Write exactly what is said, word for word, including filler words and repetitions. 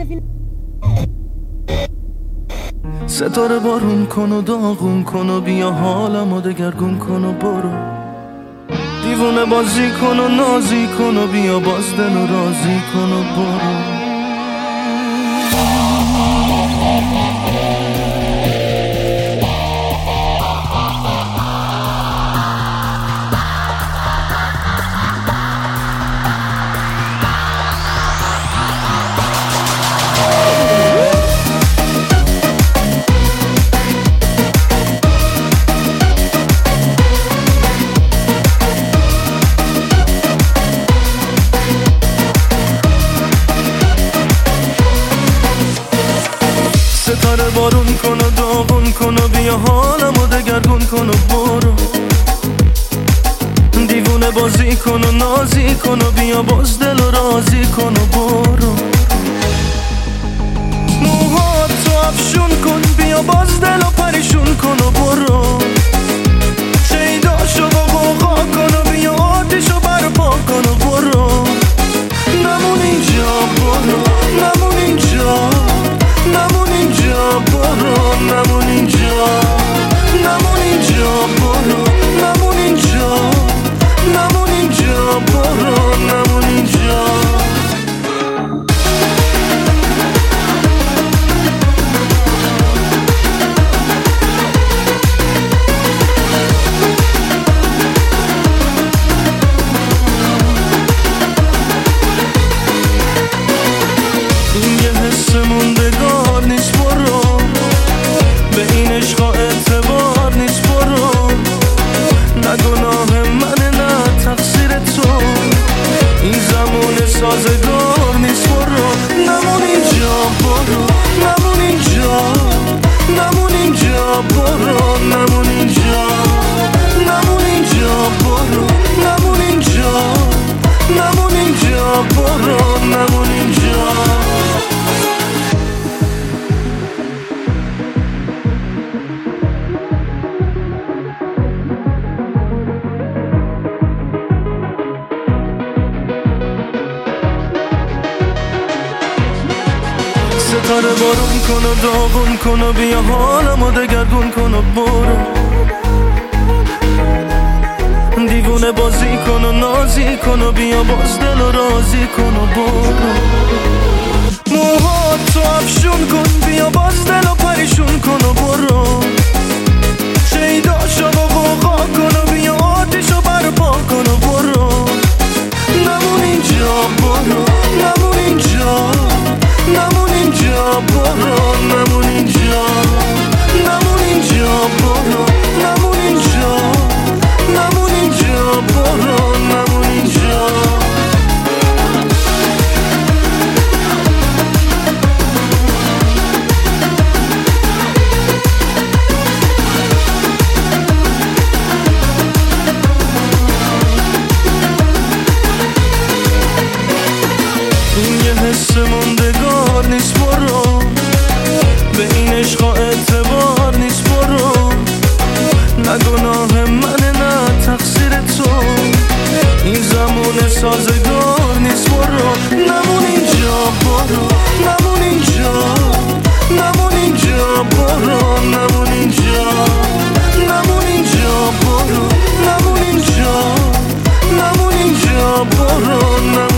ستاره بارون کن و داغون کن و بیا حالمو دگرگون کن و برو. دیوونه بازی کن و نازی کن و بیا باز دل و رازی کن و برو. ستاره بارون کن و داغون کن و بیا حالمو دگرگون کن و برو. دیوونه بازی کن و نازی کن و بیا باز دل و رازی کن و برو. موهاتو افشون کن بیا باز دل و پریشون کن و برو. شیداشو با غوغا کن و بیا آتیشو برپا کن و برو. نمون اینجا برو، نمون اینجا، نمون اینجا برو، نمون اینجا، نمون اینجا برو، نمون اینجا، نمون اینجا برو، نمون اینجا. این یه حس موندگار نیست برو، به این عشقا اعتبار نیست برو. نه گناه منه نه تقصیر تو، این زمان سازگار نیست برو. نمون اینجا برو، نمون اینجا، نمون اینجا برو، نمون اینجا، نمون اینجا برو، نمون اینجا، نمون اینجا برو، نمون اینجا. ستاره بارون کن و داغون کن و بیا حالمو دگرگون کن و برو. دیوونه بازی کن و نازی کن و بیا باز دل و رازی کن و برو. موهاتو افشون کن بیا باز دل و پریشون کن و برو. شیداشو با غوغا کن و بیا آتیشو برپا کن و برو. نمون اینجا برو، نمون اینجا، نمون اینجا برو، نمون اینجا، نمون اینجا برو، نمون اینجا، نمون اینجا برو، نمون اینجا. این یه حس موندگار نیست برو، به این عشقا اعتبار نیست برو. نه گناه منه نه تقصیر تو، این زمان سازگار نیست برو. نمون اینجا برو، نمون اینجا، نمون اینجا برو، نمون اینجا، نمون اینجا برو، نمون اینجا، نمون اینجا برو، نمون